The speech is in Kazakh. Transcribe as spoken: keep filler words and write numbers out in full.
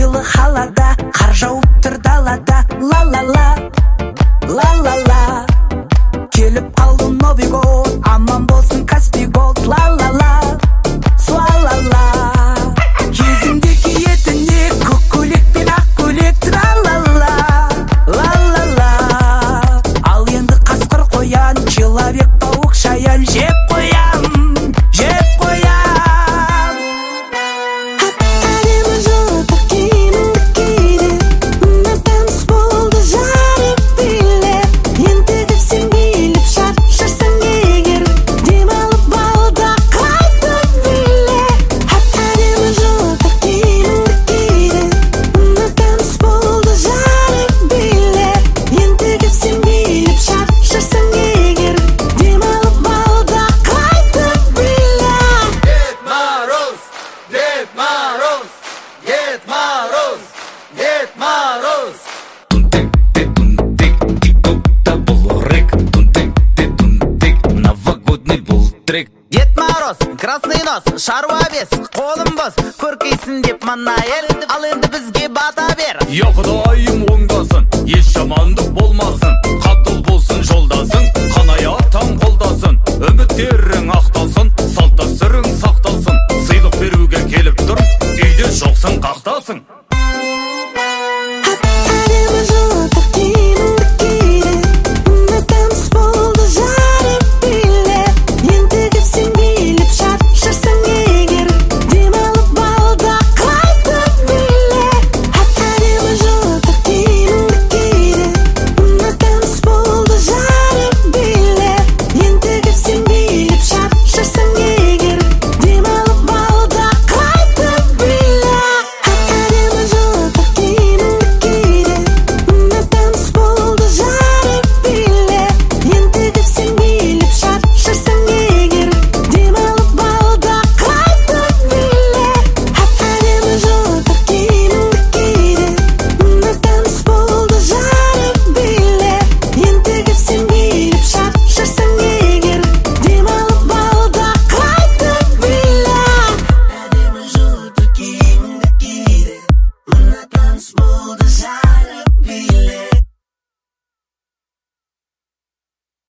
ойлы халада, қар жауып тұр далада. Ла-ла-ла, ла-ла-ла, келіп қалды Новый год, аман болсын Каспий голд. Ла-ла-ла, суа-ла-ла, кезіңде киетіне көк көйлек пен ақ көйлек. Тра-ла-ла, ла-ла-ла, ал енді қасқыр қоян, человек пауық шаян. Жеп қоям, жеп қоям. Әдемі жылтыр киіміңді киді, мына таныс болды жарық билеп. Ентігіп сен келіп шаршарсың егер, демалып балда қайтып биле. Әдемі жылтыр киіміңді киді, мына таныс болды жарық билеп. Ентігіп сен келіп шаршарсың егер, демалып балда қайтып биле. Дед Мороз, Дед Мороз, Дед Мороз, Дед Мороз. Тунтик ты тунтик, тик-ток-то был рэк. Тунтик ты тунтик, новогодний был трек. Дед Мороз, красный нос, шаруа бес, қолым бос, көркейсін деп мана ел, ал енді бізге бата бер. Я құдайым оңдасын, еш жамандық болмасын, қатыл болсын жолдасың, қанаяттан қолдасын, үміттерің ақталсын, салт дәстүрің сақталсын, сыйлық беруге келіп тұр, үйде жоқсың қақталсың.